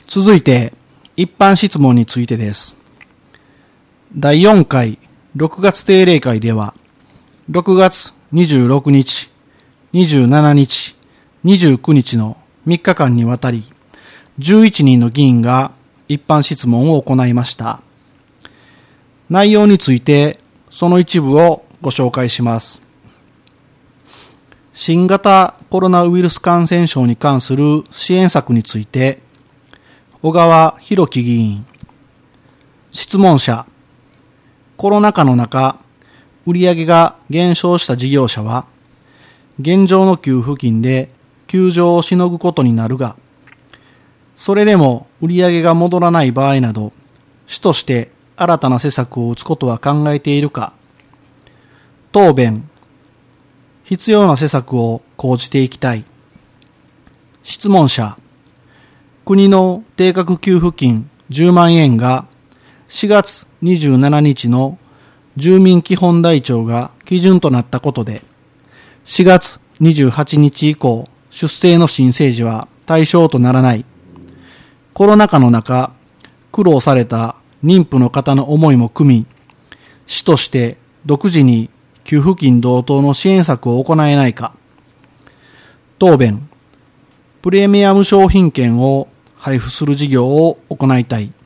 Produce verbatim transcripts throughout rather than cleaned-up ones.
続いて、一般質問についてです。だいよんかいろくがつ定例会では、ろくがつにじゅうろくにち、にじゅうしちにち、にじゅうくにちのみっかかんにわたり、じゅういちにんの議員が一般質問を行いました。内容について、その一部をご紹介します。新型コロナウイルス感染症に関する支援策について、小川博樹議員。質問者。コロナ禍の中、売上が減少した事業者は、現状の給付金で窮状をしのぐことになるが、それでも売上が戻らない場合など、主として新たな施策を打つことは考えているか。答弁。必要な施策を講じていきたい。質問者。国の定額給付金じゅうまんえんがしがつにじゅうしちにちの住民基本台帳が基準となったことで、しがつにじゅうはちにち以降、出生の新生児は対象とならない。コロナ禍の中、苦労された妊婦の方の思いも組み、市として独自に給付金同等の支援策を行えないか。答弁。プレミアム商品券を配布する事業を行いたい。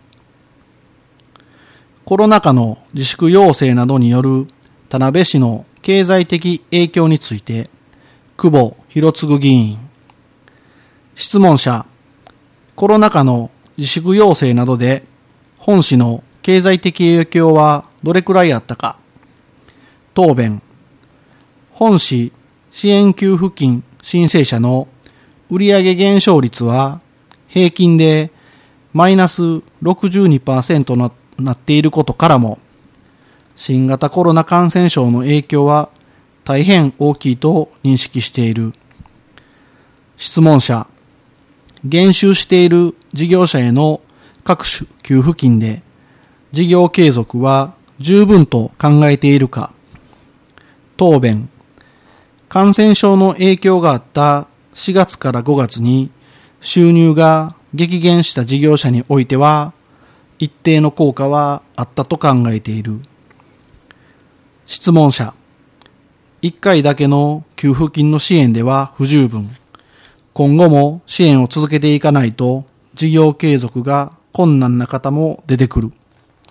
コロナ禍の自粛要請などによる田辺市の経済的影響について、久保博次議員。質問者。コロナ禍の自粛要請などで本市の経済的影響はどれくらいあったか。答弁。本市支援給付金申請者の売上減少率は平均でマイナス ろくじゅうにパーセント ななっていることからも、新型コロナ感染症の影響は大変大きいと認識している。質問者。減収している事業者への各種給付金で事業継続は十分と考えているか。答弁。感染症の影響があったしがつからごがつに収入が激減した事業者においては一定の効果はあったと考えている。質問者。いっかいだけの給付金の支援では不十分。今後も支援を続けていかないと事業継続が困難な方も出てくる。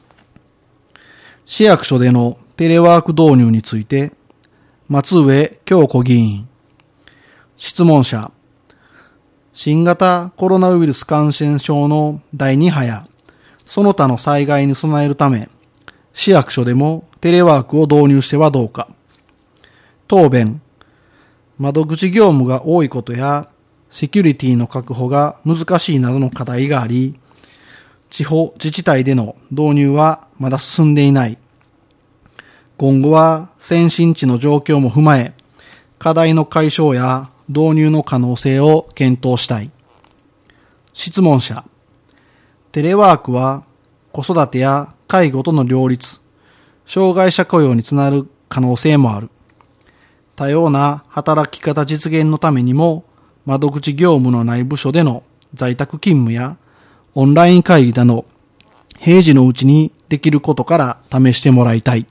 市役所でのテレワーク導入について、松上京子議員。質問者。新型コロナウイルス感染症のだいに波やその他の災害に備えるため、市役所でもテレワークを導入してはどうか。答弁。窓口業務が多いことや、セキュリティの確保が難しいなどの課題があり、地方自治体での導入はまだ進んでいない。今後は先進地の状況も踏まえ、課題の解消や導入の可能性を検討したい。質問者。テレワークは子育てや介護との両立、障害者雇用につながる可能性もある。多様な働き方実現のためにも、窓口業務のない部署での在宅勤務やオンライン会議など平時のうちにできることから試してもらいたい。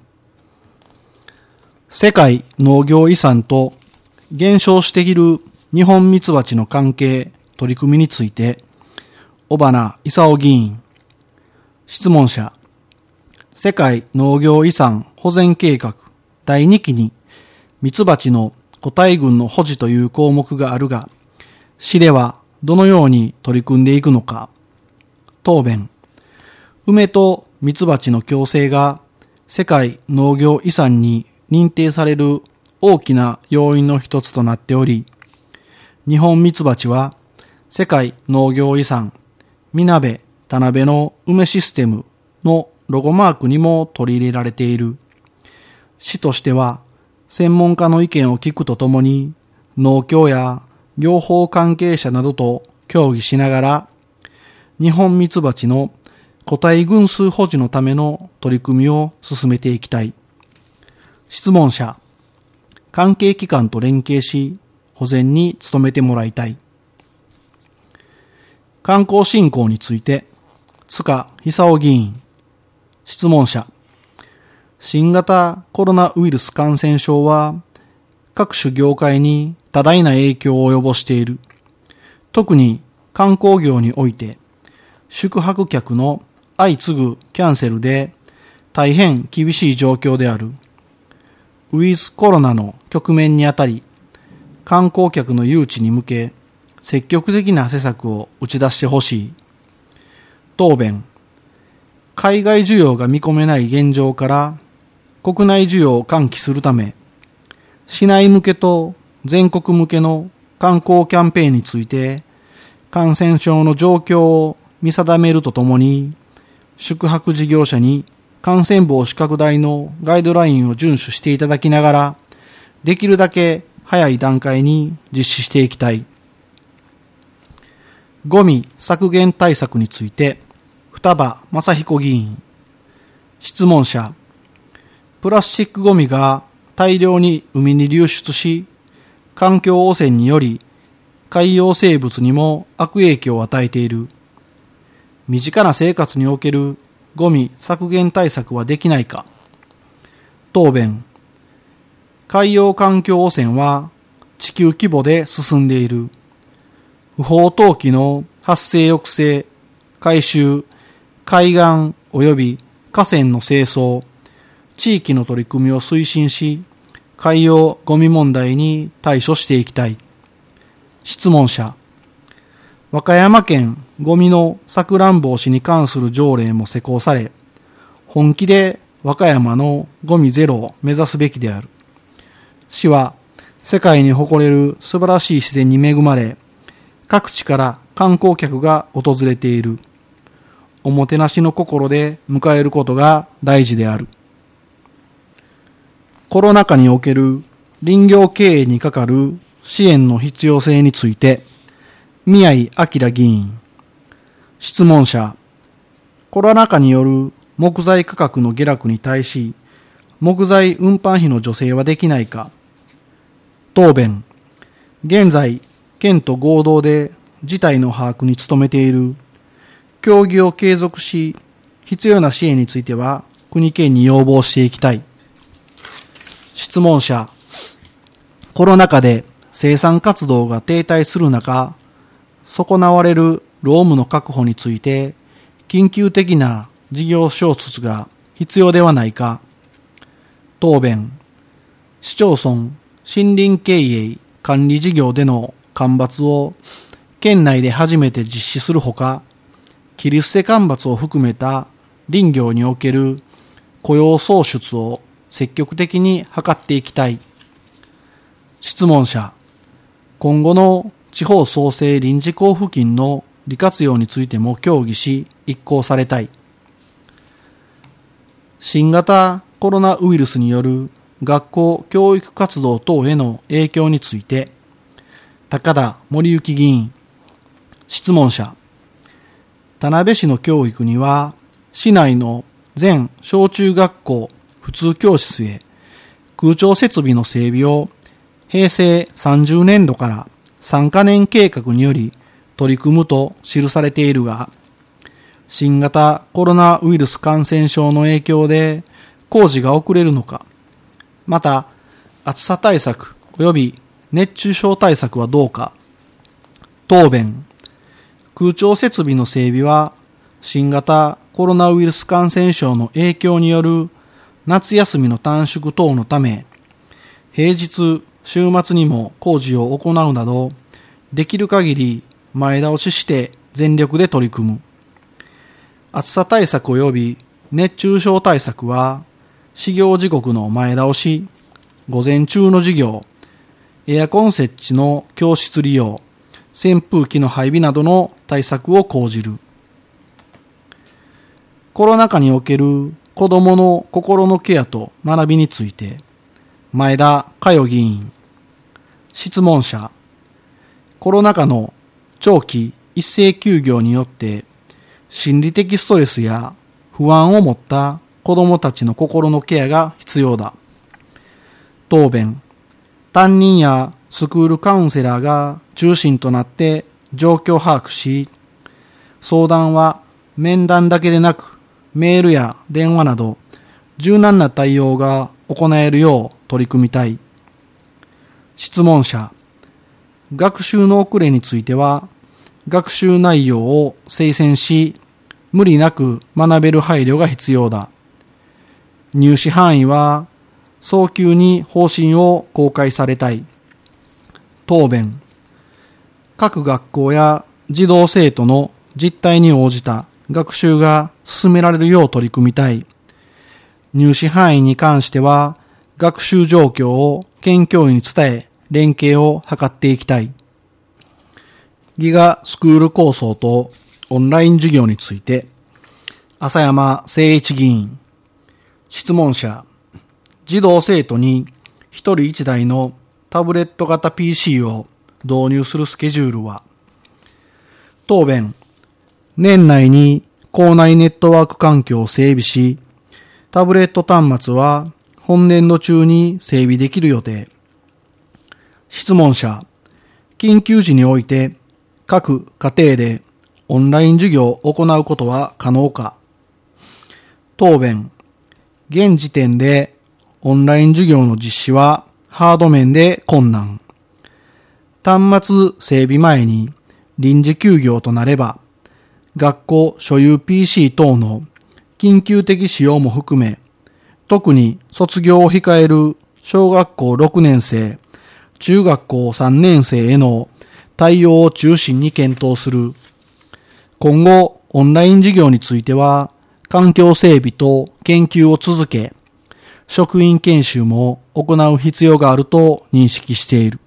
世界農業遺産と減少しているニホンミツバチの関係取り組みについて、尾花勲議員。質問者。世界農業遺産保全計画だいにきにミツバチの個体群の保持という項目があるが、市ではどのように取り組んでいくのか。答弁。梅とミツバチの共生が世界農業遺産に認定される大きな要因の一つとなっており、ニホンミツバチは世界農業遺産みなべ田辺の梅システムのロゴマークにも取り入れられている。市としては専門家の意見を聞くとともに農協や養蜂関係者などと協議しながら、ニホンミツバチの個体群数保持のための取り組みを進めていきたい。質問者。関係機関と連携し、保全に努めてもらいたい。 観光振興について、塚久夫議員。質問者。新型コロナウイルス感染症は、各種業界に多大な影響を及ぼしている。特に観光業において、宿泊客の相次ぐキャンセルで大変厳しい状況である。ウィズコロナの局面にあたり、観光客の誘致に向け、積極的な施策を打ち出してほしい。答弁。海外需要が見込めない現状から、国内需要を喚起するため、市内向けと全国向けの観光キャンペーンについて、感染症の状況を見定めるとともに、宿泊事業者に感染防止拡大のガイドラインを遵守していただきながら、できるだけ早い段階に実施していきたい。ゴミ削減対策について、双葉正彦議員。質問者。プラスチックゴミが大量に海に流出し、環境汚染により海洋生物にも悪影響を与えている。身近な生活におけるゴミ削減対策はできないか。答弁。海洋環境汚染は地球規模で進んでいる。不法投棄の発生抑制、回収、海岸及び河川の清掃、地域の取り組みを推進し、海洋ゴミ問題に対処していきたい。質問者。和歌山県ゴミの錯乱防止に関する条例も施行され、本気で和歌山のゴミゼロを目指すべきである。市は世界に誇れる素晴らしい自然に恵まれ、各地から観光客が訪れている。おもてなしの心で迎えることが大事である。コロナ禍における林業経営にかかる支援の必要性について、宮井明議員。質問者。コロナ禍による木材価格の下落に対し、木材運搬費の助成はできないか。答弁。現在、県と合同で事態の把握に努めている。協議を継続し、必要な支援については国県に要望していきたい。質問者。コロナ禍で生産活動が停滞する中、損なわれる労務の確保について、緊急的な事業創出が必要ではないか。答弁。市町村森林経営管理事業での間伐を県内で初めて実施するほか、切り捨て間伐を含めた林業における雇用創出を積極的に図っていきたい。質問者。今後の地方創生臨時交付金の利活用についても協議し、一行されたい。新型コロナウイルスによる学校教育活動等への影響について、高田森幸議員。質問者。田辺市の教育には、市内の全小中学校普通教室へ空調設備の整備を平成さんじゅうねんどからさんかねん計画により取り組むと記されているが、新型コロナウイルス感染症の影響で工事が遅れるのか、また暑さ対策及び熱中症対策はどうか。答弁。空調設備の整備は新型コロナウイルス感染症の影響による夏休みの短縮等のため、平日週末にも工事を行うなど、できる限り前倒しして全力で取り組む。暑さ対策及び熱中症対策は、始業時刻の前倒し、午前中の授業、エアコン設置の教室利用、扇風機の配備などの対策を講じる。コロナ禍における子どもの心のケアと学びについて、前田佳代議員。質問者。コロナ禍の長期一斉休業によって心理的ストレスや不安を持った子どもたちの心のケアが必要だ。答弁。担任やスクールカウンセラーが中心となって状況把握し、 相談は面談だけでなく、メールや電話など柔軟な対応が行えるよう取り組みたい。質問者、学習の遅れについては、学習内容を精選し、無理なく学べる配慮が必要だ。入試範囲は、早急に方針を公開されたい。答弁、各学校や児童生徒の実態に応じた学習が進められるよう取り組みたい。入試範囲に関しては、学習状況を県教委に伝え、連携を図っていきたい。ギガスクール構想とオンライン授業について、浅山誠一議員。質問者、児童生徒に一人一台のタブレット型 ピーシー を導入するスケジュールは。答弁、年内に校内ネットワーク環境を整備し、タブレット端末は本年度中に整備できる予定。質問者、緊急時において各家庭でオンライン授業を行うことは可能か。答弁、現時点でオンライン授業の実施はハード面で困難。端末整備前に臨時休業となれば、学校所有 ピーシー 等の緊急的使用も含め、特に卒業を控える小学校ろくねん生、中学校さんねん生への対応を中心に検討する。今後、オンライン授業については、環境整備と研究を続け、職員研修も行う必要があると認識している。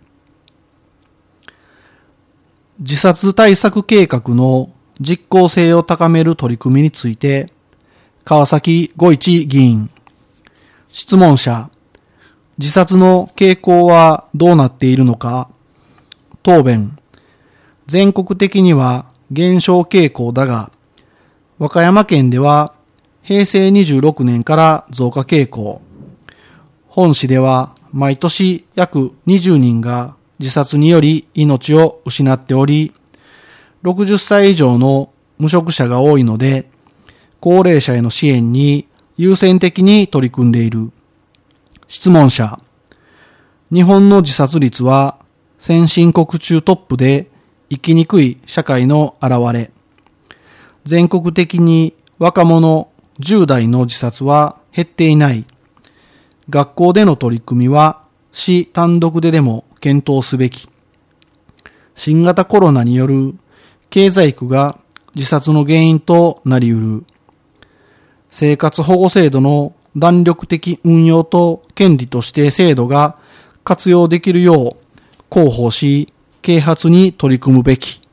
自殺対策計画の実効性を高める取り組みについて、川崎五一議員。質問者、自殺の傾向はどうなっているのか。答弁、全国的には減少傾向だが、和歌山県ではへいせいにじゅうろくねんから増加傾向。本市では毎年約にじゅうにんが自殺により命を失っており、ろくじゅっさい以上の無職者が多いので、高齢者への支援に優先的に取り組んでいる。質問者、日本の自殺率は先進国中トップで生きにくい社会の表れ。全国的に若者じゅう代の自殺は減っていない。学校での取り組みは市単独ででも検討すべき。新型コロナによる経済苦が自殺の原因となり得る。生活保護制度の弾力的運用と権利と指定制度が活用できるよう広報し、啓発に取り組むべき。